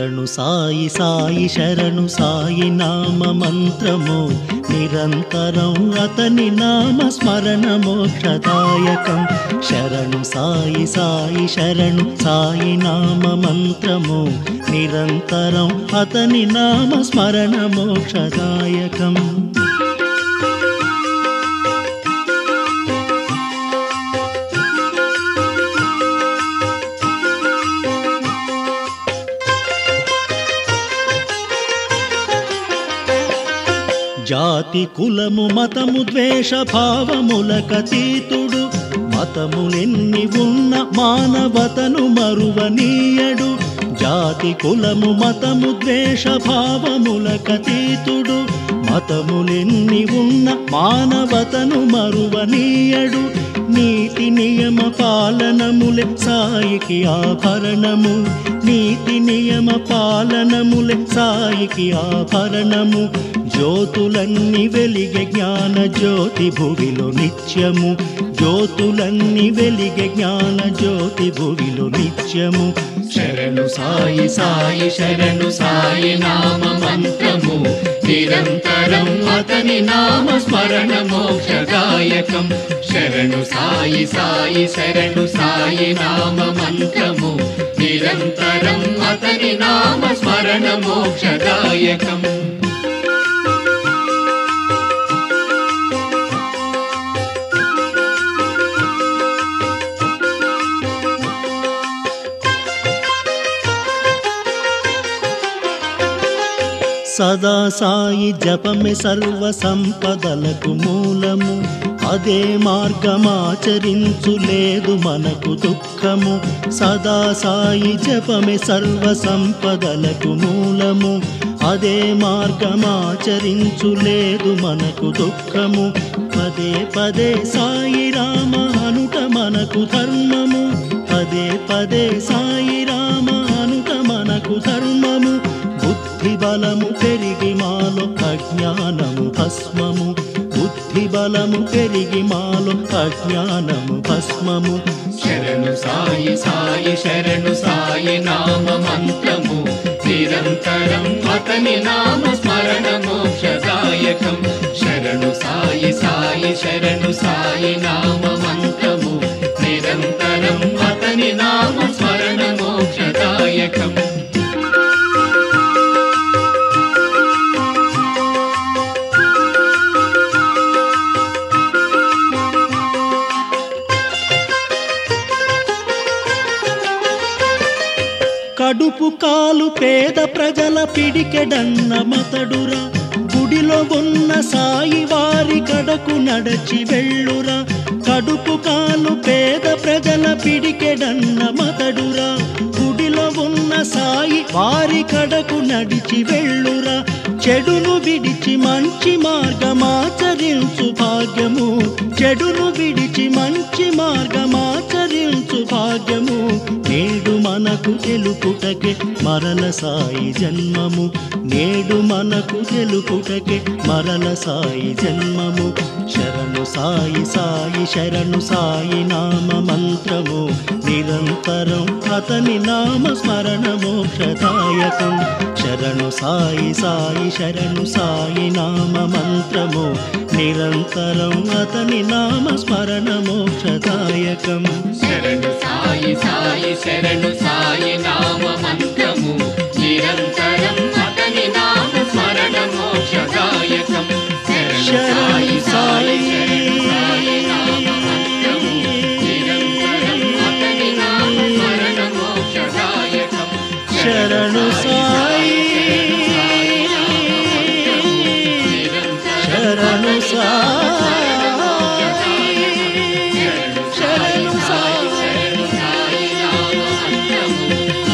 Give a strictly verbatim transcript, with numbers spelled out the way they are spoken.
శరణు సాయి సాయి శరణు సాయి నామ మంత్రము నిరంతరం అతని నామ స్మరణ మోక్షదాయకం. శరణు సాయి సాయి శరణు సాయి నామ మంత్రము నిరంతరం అతని నామ స్మరణ మోక్షదాయకం. జాతి కులము మతము ద్వేష భావములకతీతుడు, మతములెన్ని ఉన్న మానవతను మరువనీయడు. జాతి కులము మతము ద్వేష భావములకతీతుడు, మతములెన్ని ఉన్న మానవతను మరువనీయడు. నీతి నియమ పాలనములే సాయికి ఆభరణము, నీతి నియమ పాలనములే సాయికి ఆభరణము. జ్యోతులన్నీ వెలిగే జ్ఞాన జ్యోతి భువిలో నిత్యము, జ్యోతులన్నీ వెలిగే జ్ఞాన జ్యోతి భువిలో నిత్యము. శరణు సాయి సాయి శరణు సాయి నామ మంత్రము నిరంతరం అతని నామ స్మరణ మోక్షదాయకం. శరణు సాయి సాయి శరణు సాయి నామ మంత్రము నిరంతరం అతని నామ స్మరణ మోక్షదాయకం. సదా సాయి జపమే సర్వ సంపదలకు మూలము, అదే మార్గమాచరించు లేదు మనకు దుఃఖము. సదా సాయి జపమే సర్వ సంపదలకు మూలము, అదే మార్గమాచరించు లేదు మనకు దుఃఖము. పదే పదే సాయి రామ అనుట మనకు ధర్మము, పదే పదే సాయి రామ అనుట మనకు ధర్మము. బుద్ధి బలము పెరిగి మాలో అజ్ఞానము భస్మము, బుద్ధి బలము పెరిగి మాలో అజ్ఞానము భస్మము. శరణు సాయి సాయి శరణు సాయి నామ మంత్రము నిరంతరం అతని నామ స్మరణ మోక్షదాయకం. శరణు సాయి సాయి శరణు సాయి నామ మంత్రము నిరంతరం అతని నామ స్మరణ మోక్షదాయకం. కడుపు కాలు పేద ప్రజల పిడికెడన్న మతడురా, గుడిలో ఉన్న సాయి వారి కడకు నడచి వెళ్ళురా. కడుపు కాలు పేద ప్రజల పిడికెడన్న మతడురా, గుడిలో ఉన్న సాయి వారి కడకు నడిచి వెళ్ళురా. చెడును విడిచి మంచి మార్గమాచరించు భాగ్యము, చెడును విడిచి మంచి మార్గమాచరించు భాగ్యము. నేడు మనకు తెలుపుటకే మరల సాయి జన్మము, నేడు మనకు తెలుపుటకే మరల సాయి జన్మము. శరణు సాయి సాయి శరణు సాయి నామ మంత్రము నిరంతరం అతని నామ స్మరణ మోక్షదాయకం. శరణు సాయి సాయి శరణు సాయి నామ మంత్రము నిరంతరం అతని నామ స్మరణ మోక్షదాయకం. శరణు సాయి సాయి శరణు సాయి నామ మంత్రము నిరంతరం అతని నామ స్మరణ మోక్షదాయకం. శరణు సాయి సాయి నామ మంత్రము నిరంతరం అతని నామ స్మరణ మోక్షదాయకం. శరణు సాయి శరణు సాయి శరణు సాయి శరణు సాయి నామ మంత్రము